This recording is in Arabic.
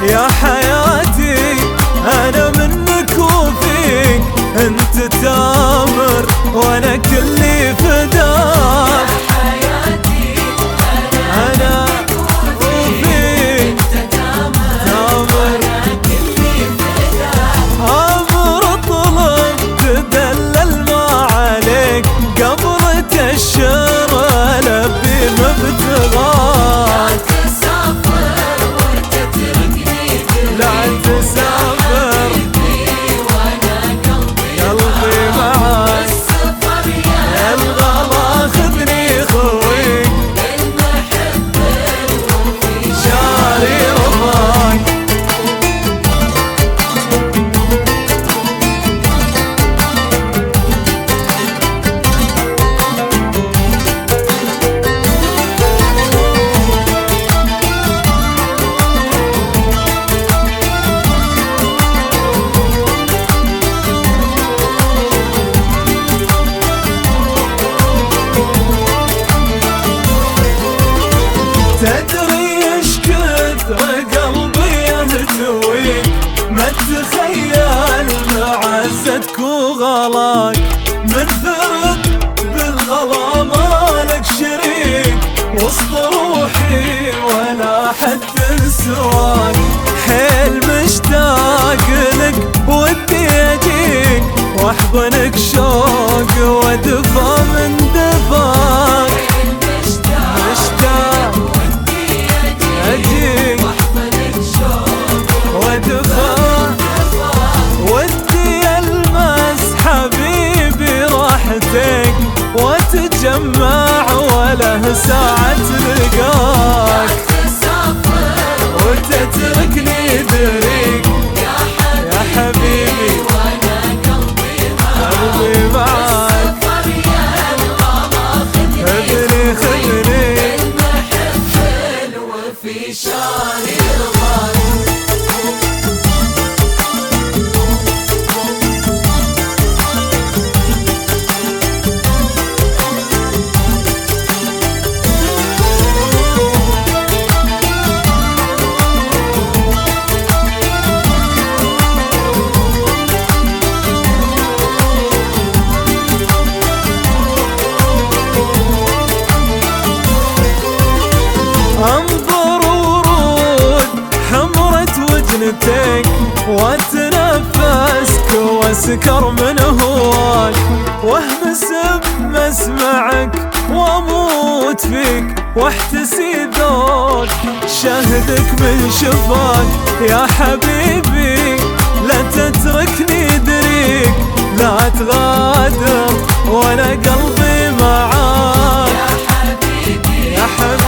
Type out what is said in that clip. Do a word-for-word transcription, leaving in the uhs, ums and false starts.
يا حياتي أنا منك وفيك، أنت تامر وأنا كلي فداك. يا حياتي أنا منك وفيك، أنت تامر وأنا كلي فداك. عمر طلب تدلل ما عليك، قبل تشر لبي مبتغاك. لا تسافر وانا قلبي قلبي معاك، السفر يا الغلا خذني خويك، المحب الوفي شاري رضاك. تدري ايش كثر قلبي يهتويك، ما تخيل معزتك وغلاك، من فرق بالغلا مالك شريك، وسط روحي ولا حد سواك. حيل مشتاق لك ودي اجيك، واحضنك شوق ودفى من دفاك. مشتاق أجيك ودفى ودي ألمس حبيبي راحتك، وتجمع وله ساعة لقاك، وتتركني دريك يا حبيبي وانا قلبي قلبي معاك. خذني خذني المحب الوفي شاري رضاك. انظر ورود حمرة وجنتك، واتنفسك واسكر من هواك، واهمس بمسمعك واموت فيك، واحتسي ذوق شهدك من شفاك. يا حبيبي لا تتركني دريك، لا تغادر وانا قلبي معاك. يا حبيبي يا حبيبي